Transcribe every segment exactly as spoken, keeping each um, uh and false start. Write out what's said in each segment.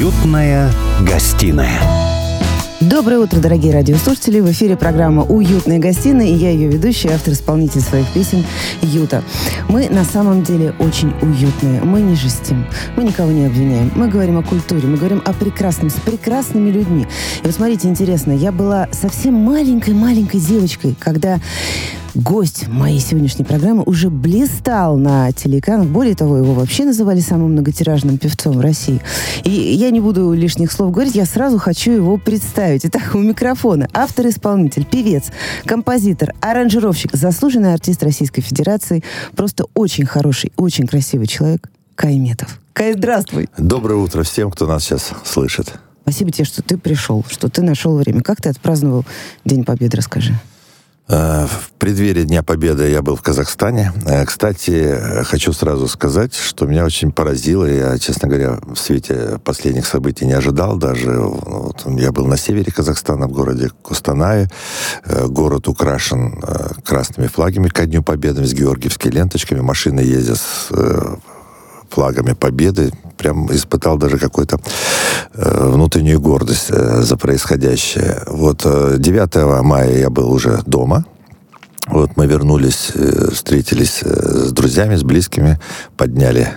Уютная гостиная. Доброе утро, дорогие радиослушатели. В эфире программа «Уютная гостиная», и я ее ведущая, автор-исполнитель своих песен Юта. Мы на самом деле очень уютные. Мы не жестим, мы никого не обвиняем. Мы говорим о культуре, мы говорим о прекрасном, с прекрасными людьми. И вот смотрите, интересно, я была совсем маленькой-маленькой девочкой, когда гость моей сегодняшней программы уже блистал на телеканалах. Более того, его вообще называли самым многотиражным певцом в России. И я не буду лишних слов говорить, я сразу хочу его представить. Итак, у микрофона автор-исполнитель, певец, композитор, аранжировщик, заслуженный артист Российской Федерации, просто очень хороший, очень красивый человек Кай Метов. Кай, здравствуй! Доброе утро всем, кто нас сейчас слышит. Спасибо тебе, что ты пришел, что ты нашел время. Как ты отпраздновал День Победы, расскажи. В преддверии Дня Победы я был в Казахстане. Кстати, хочу сразу сказать, что меня очень поразило. Я, честно говоря, в свете последних событий не ожидал даже. Вот, я был на севере Казахстана, в городе Костанае. Город украшен красными флагами ко Дню Победы, с георгиевскими ленточками. Машины ездят с флагами Победы. Прям испытал даже какую-то э, внутреннюю гордость э, за происходящее. Вот э, девятого мая я был уже дома. Вот мы вернулись, э, встретились э, с друзьями, с близкими, подняли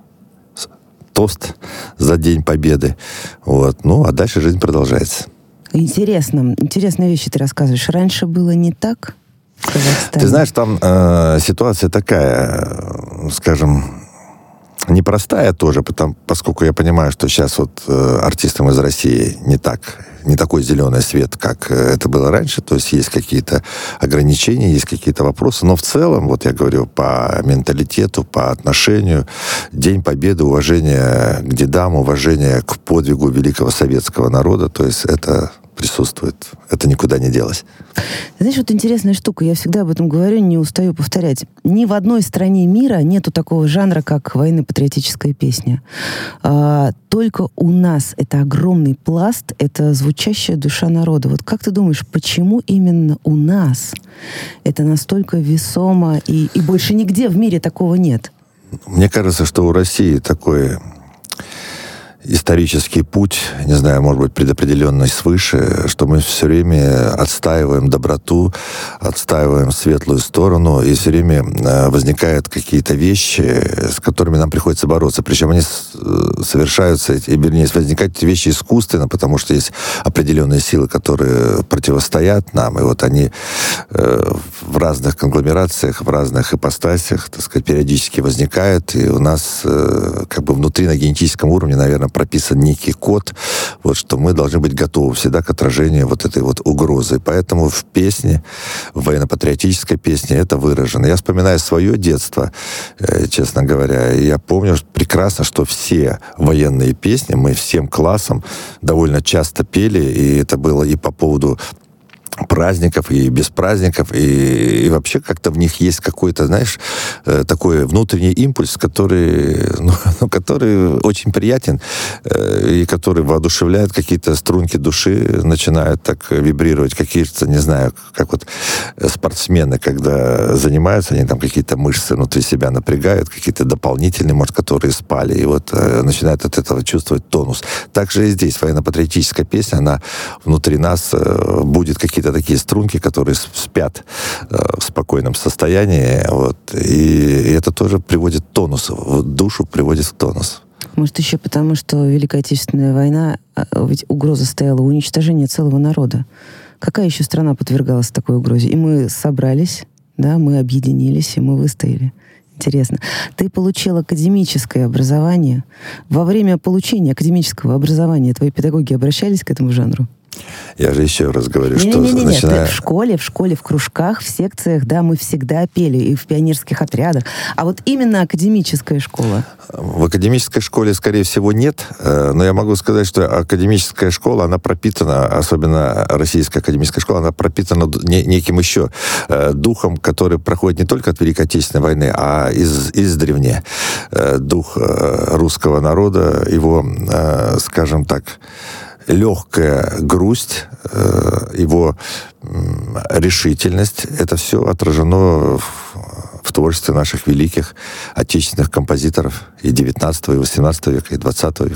тост за День Победы. Вот. Ну, а дальше жизнь продолжается. Интересно. Интересные вещи ты рассказываешь. Раньше было не так в Казахстане? Ты знаешь, там э, ситуация такая, э, скажем, непростая тоже, потому, поскольку я понимаю, что сейчас вот э, артистам из России не так, не такой зеленый свет, как э, это было раньше, то есть есть какие-то ограничения, есть какие-то вопросы, но в целом, вот я говорю, по менталитету, по отношению, День Победы, уважение к дедам, уважение к подвигу великого советского народа, то есть это присутствует, это никуда не делось. Знаешь, вот интересная штука, я всегда об этом говорю, не устаю повторять. Ни в одной стране мира нету такого жанра, как военно-патриотическая песня. А, только у нас это огромный пласт, это звучащая душа народа. Вот как ты думаешь, почему именно у нас это настолько весомо, и, и больше нигде в мире такого нет? Мне кажется, что у России такой исторический путь, не знаю, может быть, предопределенный свыше, что мы все время отстаиваем доброту, отстаиваем светлую сторону, и все время возникают какие-то вещи, с которыми нам приходится бороться. Причем они совершаются, и, вернее, возникают эти вещи искусственно, потому что есть определенные силы, которые противостоят нам, и вот они в разных конгломерациях, в разных ипостасях, так сказать, периодически возникают, и у нас как бы внутри на генетическом уровне, наверное, прописан некий код, вот, что мы должны быть готовы всегда к отражению вот этой вот угрозы. Поэтому в песне, в военно-патриотической песне это выражено. Я вспоминаю свое детство, э, честно говоря, и я помню прекрасно, что все военные песни мы всем классом довольно часто пели, и это было и по поводу праздников, и без праздников, и, и вообще как-то в них есть какой-то, знаешь, э, такой внутренний импульс, который, ну, ну, который очень приятен, э, и который воодушевляет, какие-то струнки души начинают так вибрировать, какие-то, не знаю, как вот спортсмены, когда занимаются, они там какие-то мышцы внутри себя напрягают, какие-то дополнительные, может, которые спали, и вот э, начинают от этого чувствовать тонус. Также и здесь военно-патриотическая песня, она внутри нас э, будет какие-то такие струнки, которые спят э, в спокойном состоянии. Вот, и, и это тоже приводит к тонусу. Вот, душу приводит в тонус. Может, еще потому, что Великая Отечественная война, ведь угроза стояла уничтожения целого народа. Какая еще страна подвергалась такой угрозе? И мы собрались, да, мы объединились, и мы выстояли. Интересно. Ты получил академическое образование. Во время получения академического образования твои педагоги обращались к этому жанру? Я же еще раз говорю, не, что... Не, не, не, начиная... в школе, в школе, в кружках, в секциях, да, мы всегда пели, и в пионерских отрядах. А вот именно академическая школа? В академической школе, скорее всего, нет. Но я могу сказать, что академическая школа, она пропитана, особенно российская академическая школа, она пропитана неким еще духом, который проходит не только от Великой Отечественной войны, а из, издревне. Дух русского народа, его, скажем так, легкая грусть, его решительность, это все отражено в, в творчестве наших великих отечественных композиторов и девятнадцатого, и восемнадцатого века, и двадцатого веков.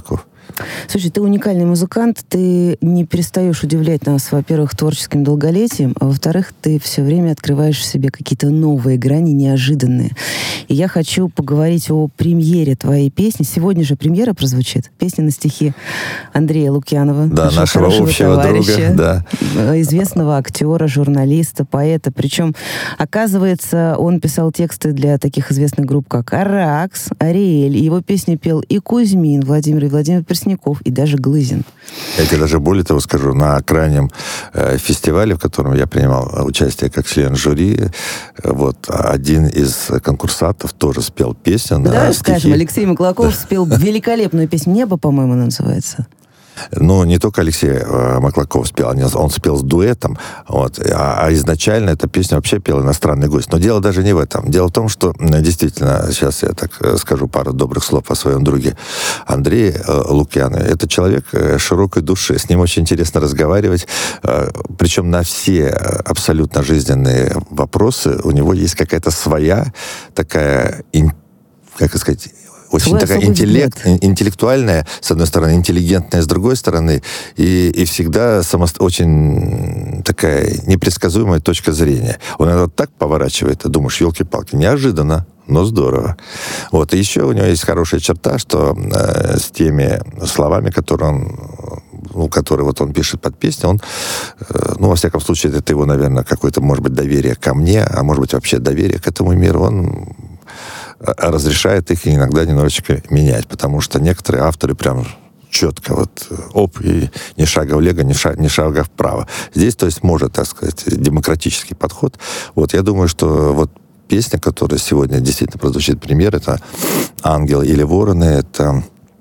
Слушай, ты уникальный музыкант, ты не перестаешь удивлять нас, во-первых, творческим долголетием, а во-вторых, ты все время открываешь в себе какие-то новые грани, неожиданные. И я хочу поговорить о премьере твоей песни. Сегодня же премьера прозвучит. Песня на стихи Андрея Лукьянова. Да, нашего, нашего общего товарища, друга. Да. Известного актера, журналиста, поэта. Причем, оказывается, он писал тексты для таких известных групп, как «Аракс», «Ариэль». Его песни пел и Кузьмин, Владимир и Владимир Пресняков, и даже Глызин. Я тебе даже более того скажу, на крайнем э, фестивале, в котором я принимал участие как член жюри, вот, один из конкурсантов тоже спел песню на Давай стихи. скажем, Алексей Маклаков спел великолепную песню «Небо», по-моему, называется. Ну, не только Алексей э, Маклаков спел, он спел с дуэтом, вот, а, а изначально эта песня вообще пел иностранный гость. Но дело даже не в этом. Дело в том, что действительно, сейчас я так скажу пару добрых слов о своем друге Андрее э, Лукьянове. Это человек э, широкой души, с ним очень интересно разговаривать, э, причем на все абсолютно жизненные вопросы у него есть какая-то своя такая, ин, как сказать, очень Свой такая интеллект, интеллектуальная, с одной стороны, интеллигентная, с другой стороны, и, и всегда самост... очень такая непредсказуемая точка зрения. Он иногда так поворачивает, ты думаешь, елки-палки, неожиданно, но здорово. Вот. И еще у него есть хорошая черта, что э, с теми словами, которые он ну, который вот он пишет под песню, он, э, ну, во всяком случае, это его, наверное, какое-то, может быть, доверие ко мне, а может быть, вообще доверие к этому миру, он разрешает их иногда немножечко менять, потому что некоторые авторы прям четко вот оп, и ни шага влево, ни шага, ни шага вправо. Здесь, то есть, может, так сказать, демократический подход. Вот, я думаю, что вот песня, которая сегодня действительно прозвучит премьер, это «Ангел или вороны», это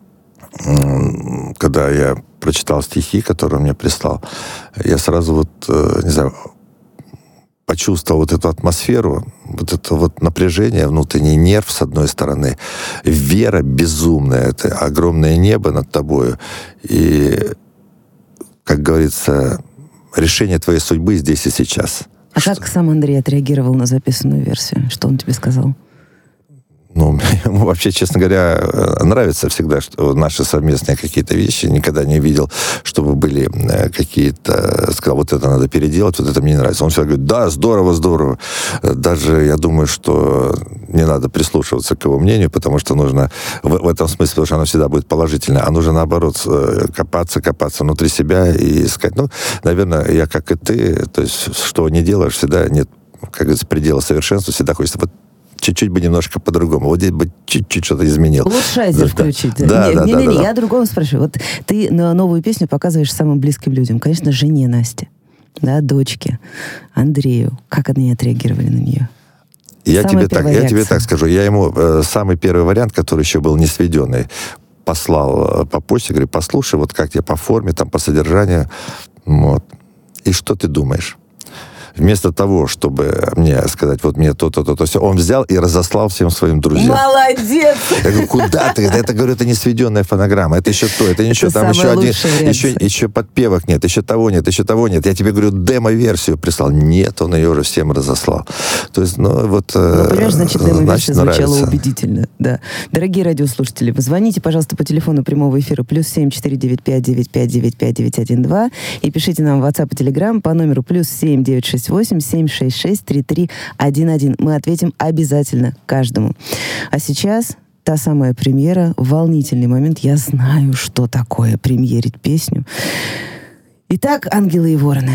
когда я прочитал стихи, которые он мне прислал, я сразу вот, не знаю, почувствовал вот эту атмосферу, вот это вот напряжение, внутренний нерв, с одной стороны, вера безумная, это огромное небо над тобою, и, как говорится, решение твоей судьбы здесь и сейчас. А что... как сам Андрей отреагировал на записанную версию? Что он тебе сказал? Ну, ему вообще, честно говоря, нравится всегда, что наши совместные какие-то вещи. Никогда не видел, чтобы были какие-то... Сказал, вот это надо переделать, вот это мне не нравится. Он всегда говорит, да, здорово, здорово. Даже я думаю, что не надо прислушиваться к его мнению, потому что нужно в, в этом смысле, потому что оно всегда будет положительное, а нужно, наоборот, копаться, копаться внутри себя и искать. Ну, наверное, я, как и ты, то есть, что не делаешь, всегда нет, как говорится, предела совершенства, всегда хочется вот чуть-чуть бы немножко по-другому. Вот здесь бы чуть-чуть что-то изменил. Улучшайзер да, включить. Да, не, да, не, да, не, да, не, да. я о другом спрашиваю. Вот ты на новую песню показываешь самым близким людям. Конечно, жене Насте, да, дочке, Андрею. Как они отреагировали на нее? Я тебе, так, я тебе так скажу. Я ему э, самый первый вариант, который еще был не сведенный, послал э, по почте, говорю, послушай, вот как тебе по форме, там, по содержанию. Вот. И что ты думаешь? Вместо того, чтобы мне сказать, вот мне то-то, то-то, все, он взял и разослал всем своим друзьям. Молодец! Я говорю, куда ты? Это, говорю, это не сведенная фонограмма, это еще то, это ничего, там еще один, еще, еще подпевок нет, еще того нет, еще того нет. Я тебе говорю, демо-версию прислал. Нет, он ее уже всем разослал. То есть, ну, вот... Ну, понимаешь, значит, демо-версия звучала нравится. убедительно. Да. Дорогие радиослушатели, позвоните, пожалуйста, по телефону прямого эфира плюс семь четыре девять пять девять пять девять пять девять один два и пишите нам в WhatsApp и Telegram по номеру плюс семь девять шесть восемь семь шесть шесть три три один один. Мы ответим обязательно каждому. А сейчас та самая премьера, волнительный момент. Я знаю, что такое премьерить песню. Итак, «Ангелы и вороны».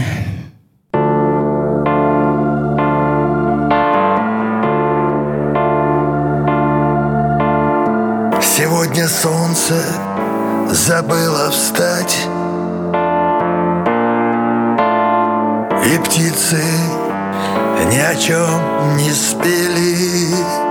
Сегодня солнце забыло встать, и птицы ни о чем не спели,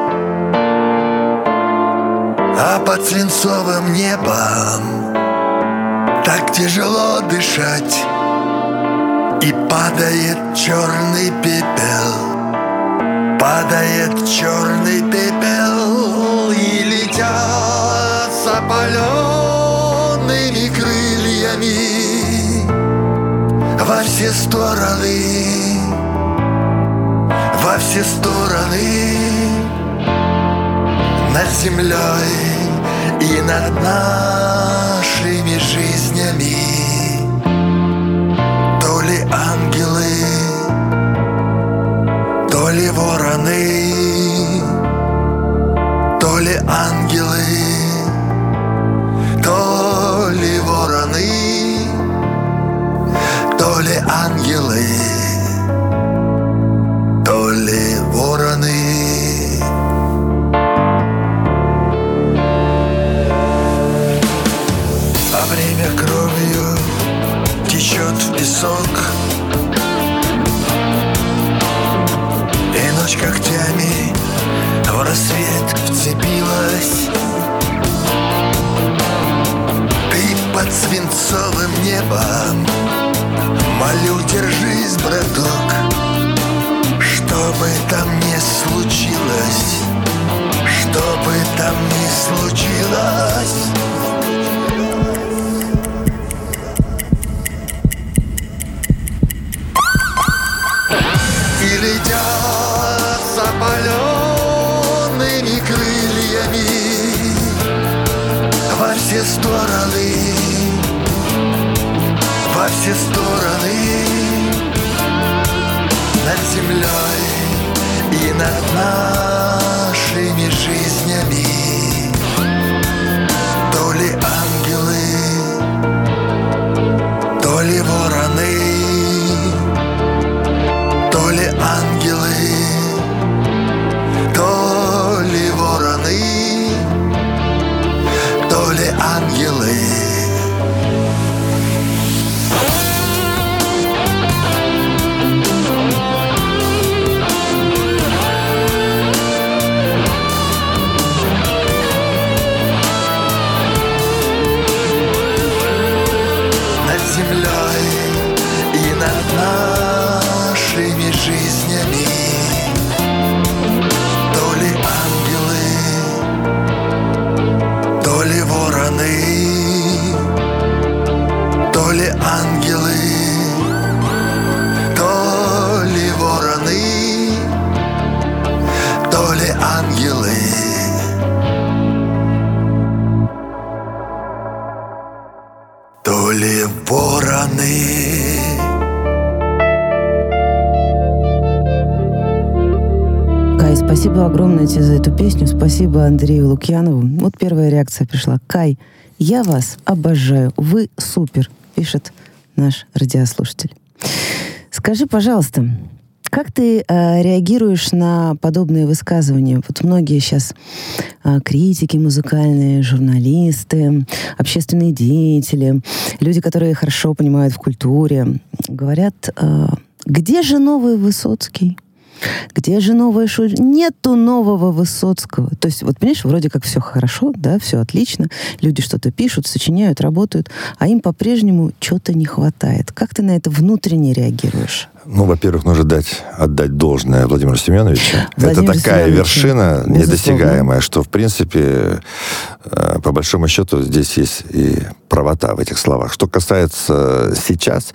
а под свинцовым небом так тяжело дышать, и падает черный пепел, падает черный пепел, и летят с опаленными крыльями во все стороны, во все стороны, над землей и над нашей нашими жизнями. То ли ангелы, то ли вороны, то ли ангелы, то ли вороны, то ли ангелы, то ли вороны. А время кровью течет в песок, и ночь когтями в рассвет вцепилась. Ты под свинцовым небом, молю, держись, браток. Что бы там ни случилось, что бы там ни случилось. И летят с опаленными крыльями во все стороны, во все стороны, над землей и над нашими жизнями. То ли ангелы, то ли вороны, то ли ангелы, то ли вороны, то ли ангелы. Над землей и над нашими жизнями. То ли ангелы, то ли вороны, то ли ангелы, то ли вороны, то ли ангелы. То ли вороны. Кай, спасибо огромное тебе за эту песню. Спасибо Андрею Лукьянову. Вот первая реакция пришла. Кай, я вас обожаю. Вы супер, пишет наш радиослушатель. Скажи, пожалуйста, как ты э, реагируешь на подобные высказывания? Вот многие сейчас э, критики музыкальные, журналисты, общественные деятели, люди, которые хорошо понимают в культуре, говорят, э, где же новый Высоцкий? Где же новая Шульц? Нету нового Высоцкого. То есть, вот, понимаешь, вроде как все хорошо, да, все отлично. Люди что-то пишут, сочиняют, работают, а им по-прежнему чего-то не хватает. Как ты на это внутренне реагируешь? Ну, во-первых, нужно дать, отдать должное Владимиру Семеновичу. Владимир Это такая Семенович, вершина безусловно, недосягаемая, что, в принципе, по большому счету, здесь есть и правота в этих словах. Что касается сейчас,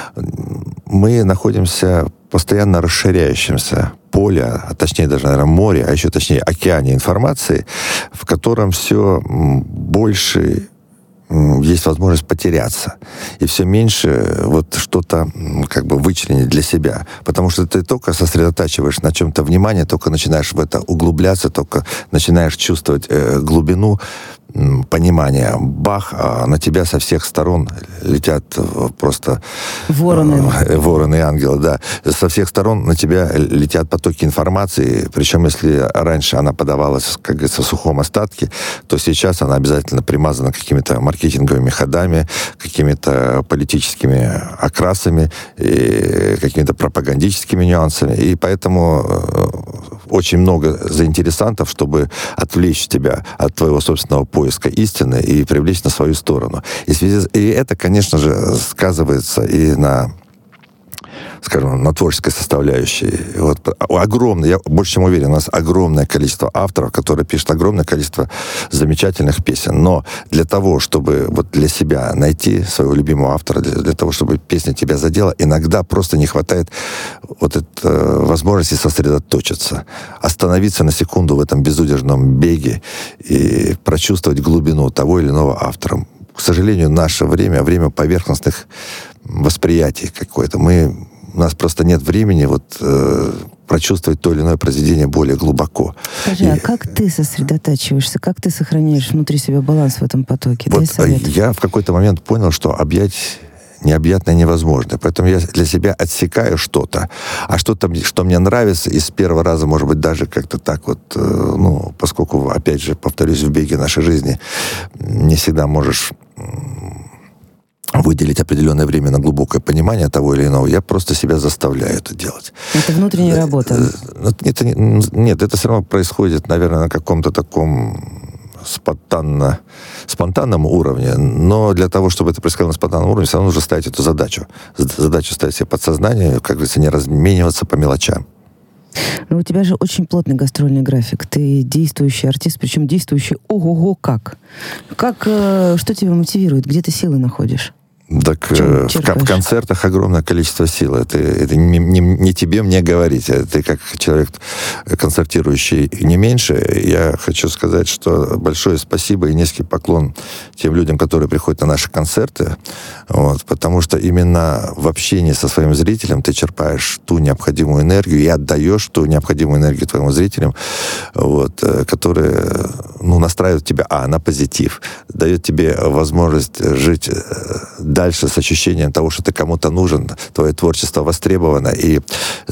мы находимся в постоянно расширяющемся поле, а точнее даже, наверное, море, а еще точнее океане информации, в котором все больше есть возможность потеряться. И все меньше вот что-то как бы вычленить для себя. Потому что ты только сосредотачиваешь на чем-то внимание, только начинаешь в это углубляться, только начинаешь чувствовать э, глубину м, понимания. Бах, а на тебя со всех сторон летят просто... Вороны. Э, вороны и ангелы, да. Со всех сторон на тебя летят потоки информации. Причем, если раньше она подавалась, как говорится, в сухом остатке, то сейчас она обязательно примазана какими-то маркетинговыми маркетинговыми ходами, какими-то политическими окрасами, и какими-то пропагандическими нюансами. И поэтому очень много заинтересантов, чтобы отвлечь тебя от твоего собственного поиска истины и привлечь на свою сторону. И, в связи... и это, конечно же, сказывается и на, скажем, на творческой составляющей. Вот, огромное, я больше чем уверен, у нас огромное количество авторов, которые пишут огромное количество замечательных песен. Но для того, чтобы вот для себя найти своего любимого автора, для, для того, чтобы песня тебя задела, иногда просто не хватает вот этой возможности сосредоточиться, остановиться на секунду в этом безудержном беге и прочувствовать глубину того или иного автора. к сожалению, наше время, время поверхностных восприятий какое-то. Мы, у нас просто нет времени вот, э, прочувствовать то или иное произведение более глубоко. Скажи, И, а как ты сосредотачиваешься, как ты сохраняешь внутри себя баланс в этом потоке? вот Дай совет. я в какой-то момент понял, что объять необъятное невозможно. Поэтому я для себя отсекаю что-то. А что-то, что мне нравится, и с первого раза, может быть, даже как-то так вот, э, ну, поскольку, опять же, повторюсь, в беге нашей жизни не всегда можешь выделить определенное время на глубокое понимание того или иного, я просто себя заставляю это делать. Это внутренняя работа. Это, нет, это все равно происходит, наверное, на каком-то таком спонтанно, спонтанном уровне, но для того, чтобы это происходило на спонтанном уровне, все равно нужно ставить эту задачу. Задачу ставить себе подсознание, как говорится, не размениваться по мелочам. Но у тебя же очень плотный гастрольный график. Ты действующий артист, причем действующий ого-го как. Как, э, что тебя мотивирует? Где ты силы находишь? Так э, в, в концертах огромное количество сил. Это, это не, не, не тебе мне говорить. Ты как человек, концертирующий не меньше. Я хочу сказать, что большое спасибо и низкий поклон тем людям, которые приходят на наши концерты. Вот, потому что именно в общении со своим зрителем ты черпаешь ту необходимую энергию и отдаешь ту необходимую энергию твоим зрителям, вот, которая, ну, настраивает тебя, а, на позитив, дает тебе возможность жить дальше с ощущением того, что ты кому-то нужен, твое творчество востребовано, и,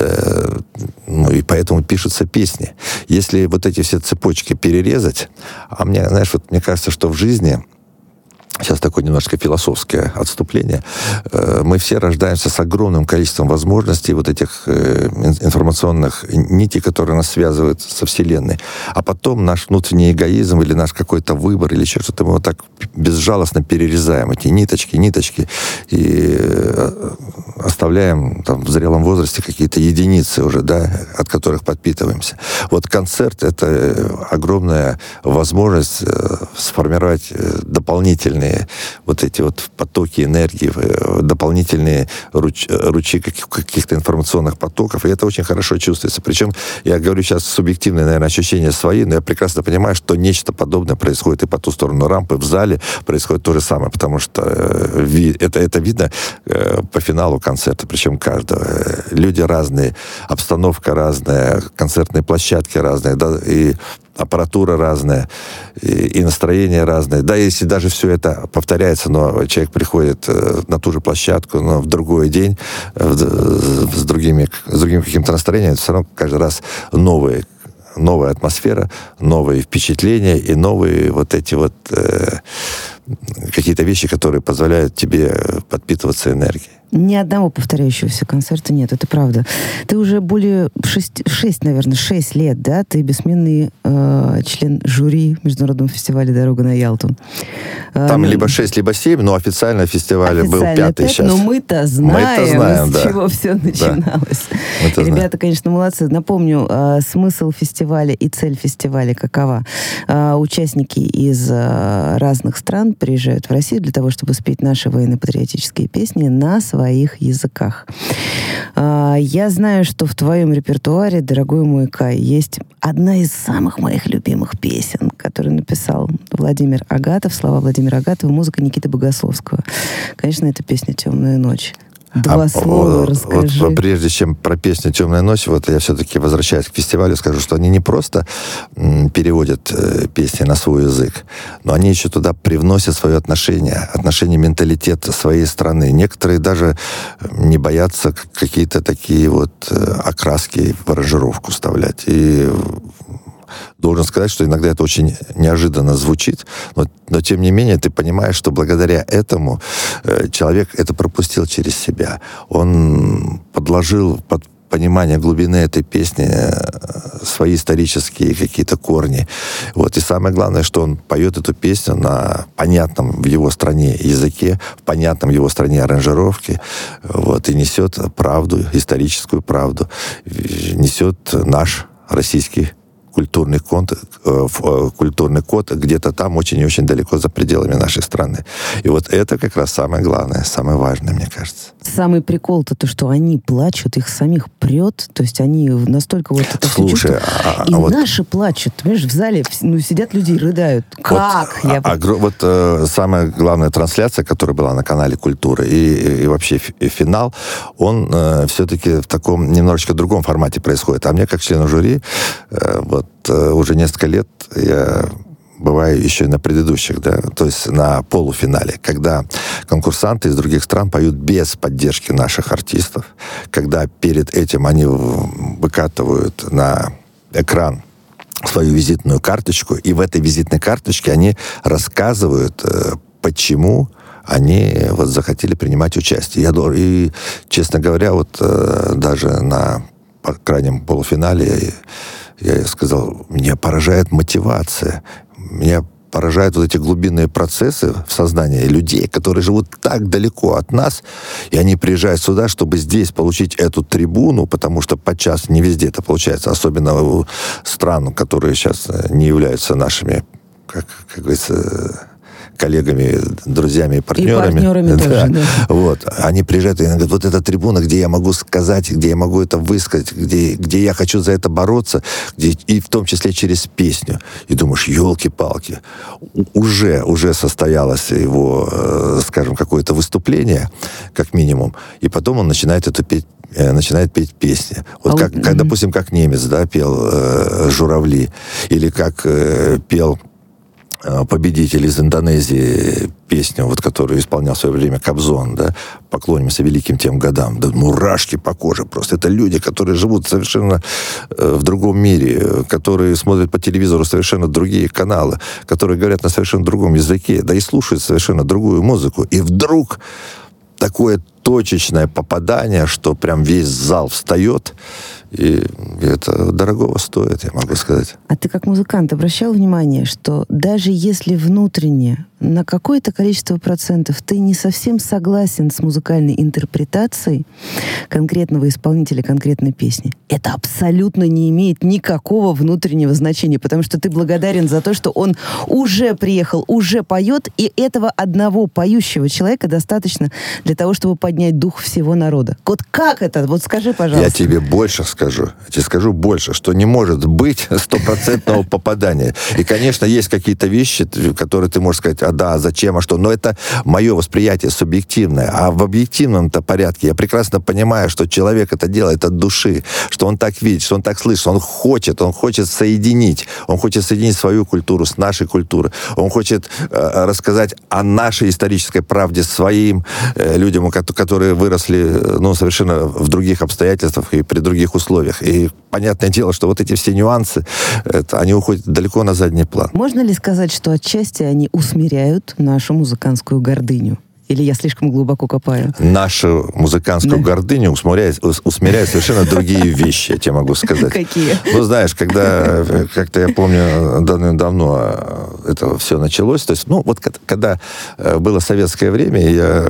э, ну, и поэтому пишутся песни. Если вот эти все цепочки перерезать, а мне, знаешь, вот мне кажется, что в жизни, сейчас такое немножко философское отступление, э, мы все рождаемся с огромным количеством возможностей вот этих э, информационных нитей, которые нас связывают со Вселенной. А потом наш внутренний эгоизм или наш какой-то выбор или еще что-то, мы вот так безжалостно перерезаем эти ниточки, ниточки и э, оставляем там, в зрелом возрасте какие-то единицы уже, да, от которых подпитываемся. Вот концерт — это огромная возможность э, сформировать э, дополнительные вот эти вот потоки энергии, дополнительные руч, ручьи каких-то информационных потоков, и это очень хорошо чувствуется. Причем, я говорю сейчас субъективные, наверное, ощущения свои, но я прекрасно понимаю, что нечто подобное происходит и по ту сторону рампы, в зале происходит то же самое, потому что это, это видно по финалу концерта, причем каждого. Люди разные, обстановка разная, концертные площадки разные, да, и аппаратура разная, и, и настроение разное. Да, если даже все это повторяется, но человек приходит э, на ту же площадку, но в другой день, э, с, другими, с другим каким-то настроением, это все равно каждый раз новые, новая атмосфера, новые впечатления и новые вот эти вот э, какие-то вещи, которые позволяют тебе подпитываться энергией. Ни одного повторяющегося концерта нет, это правда. Ты уже более шесть, шесть наверное, шесть лет, да? Ты бессменный э, член жюри Международного фестиваля «Дорога на Ялту». Там э, либо шесть, либо семь, но официально фестиваль был пятый пять, сейчас. Но мы-то знаем, мы-то знаем с да. чего все начиналось. Да. Ребята, знаем. конечно, молодцы. Напомню, э, смысл фестиваля и цель фестиваля какова. Э, участники из э, разных стран приезжают в Россию для того, чтобы спеть наши военно-патриотические песни на своих языках. Я знаю, что в твоем репертуаре, дорогой мой Кай, есть одна из самых моих любимых песен, которую написал Владимир Агатов, слова Владимира Агатова, музыка Никиты Богословского. Конечно, это песня «Темная ночь». Два а, слова вот, расскажи. Вот, прежде чем про песню «Темная ночь», вот я все-таки возвращаюсь к фестивалю, скажу, что они не просто м, переводят э, песни на свой язык, но они еще туда привносят свое отношение, отношение, менталитет своей страны. Некоторые даже не боятся какие-то такие вот э, окраски в аранжировку вставлять. И должен сказать, что иногда это очень неожиданно звучит, но, но тем не менее ты понимаешь, что благодаря этому э, человек это пропустил через себя. Он подложил под понимание глубины этой песни э, свои исторические какие-то корни. Вот. И самое главное, что он поет эту песню на понятном в его стране языке, в понятном в его стране аранжировке, вот, и несет правду, историческую правду, несет наш российский культурный код, культурный код где-то там очень и очень далеко за пределами нашей страны. И вот это как раз самое главное, самое важное, мне кажется. Самый прикол-то то, что они плачут, их самих прет, то есть они настолько вот это Слушай, все чувствуют. А, и а вот... наши плачут, понимаешь, в зале ну, сидят люди и рыдают. Как? Вот, Я... а, а, вот э, самая главная трансляция, которая была на канале «Культура», и, и, и вообще и финал, он э, все-таки в таком немножечко другом формате происходит. А мне, как члену жюри, э, вот э, уже несколько лет я бываю еще и на предыдущих, да, то есть на полуфинале, когда конкурсанты из других стран поют без поддержки наших артистов, когда перед этим они выкатывают на экран свою визитную карточку, и в этой визитной карточке они рассказывают, почему они вот захотели принимать участие. Я, и, честно говоря, вот даже на крайнем полуфинале я сказал, меня поражает мотивация, меня поражают вот эти глубинные процессы в сознании людей, которые живут так далеко от нас, и они приезжают сюда, чтобы здесь получить эту трибуну, потому что подчас не везде это получается, особенно у стран, которые сейчас не являются нашими, как, как говорится, коллегами, друзьями и партнерами. И партнерами да. тоже, да. Вот. Они приезжают и говорят, вот эта трибуна, где я могу сказать, где я могу это высказать, где, где я хочу за это бороться, где, и в том числе через песню. И думаешь, елки-палки, уже, уже состоялось его, скажем, какое-то выступление, как минимум, и потом он начинает эту петь начинает петь песни. Вот а как, вот, как, mm-hmm. допустим, как немец, да, пел э, «Журавли», или как э, пел победитель из Индонезии песню, вот, которую исполнял в свое время Кобзон, да, «Поклонимся великим тем годам». Да, мурашки по коже просто. Это люди, которые живут совершенно э, в другом мире, которые смотрят по телевизору совершенно другие каналы, которые говорят на совершенно другом языке, да и слушают совершенно другую музыку. И вдруг такое точечное попадание, что прям весь зал встает, и это дорогого стоит, я могу сказать. А ты как музыкант обращал внимание, что даже если внутренне на какое-то количество процентов ты не совсем согласен с музыкальной интерпретацией конкретного исполнителя конкретной песни, это абсолютно не имеет никакого внутреннего значения, потому что ты благодарен за то, что он уже приехал, уже поет, и этого одного поющего человека достаточно для того, чтобы поднять дух всего народа. Вот как это? Вот скажи, пожалуйста. Я тебе больше скажу. Я тебе скажу больше, что не может быть стопроцентного попадания. И, конечно, есть какие-то вещи, которые ты можешь сказать, а да, а зачем, а что. Но это мое восприятие субъективное. А в объективном-то порядке я прекрасно понимаю, что человек это делает от души, что он так видит, что он так слышит, он хочет, он хочет соединить. Он хочет соединить свою культуру с нашей культурой. Он хочет э, рассказать о нашей исторической правде своим э, людям, которые выросли ну, совершенно в других обстоятельствах и при других условиях. И понятное дело, что вот эти все нюансы, это, они уходят далеко на задний план. Можно ли сказать, что отчасти они усмиряют нашу музыкантскую гордыню? Или я слишком глубоко копаю? Нашу музыкантскую да. гордыню усмиряют, усмиряют совершенно другие вещи, я тебе могу сказать. Какие? Ну, знаешь, когда, как-то я помню, давно это все началось, то есть, ну, вот когда было советское время,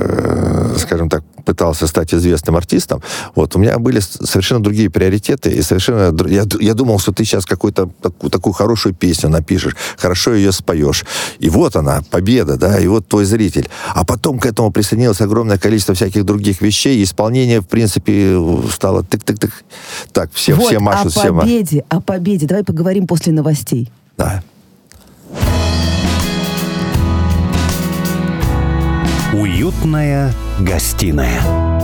я, скажем так, пытался стать известным артистом, вот, у меня были совершенно другие приоритеты, и совершенно... Я, я думал, что ты сейчас какую-то такую, такую хорошую песню напишешь, хорошо ее споешь. И вот она, победа, да, и вот твой зритель. А потом к этому присоединилось огромное количество всяких других вещей, и исполнение, в принципе, стало тык-тык-тык. Так, все, вот, все машут, о все машут. победе, о победе. Давай поговорим после новостей. Да. Уютная гостиная.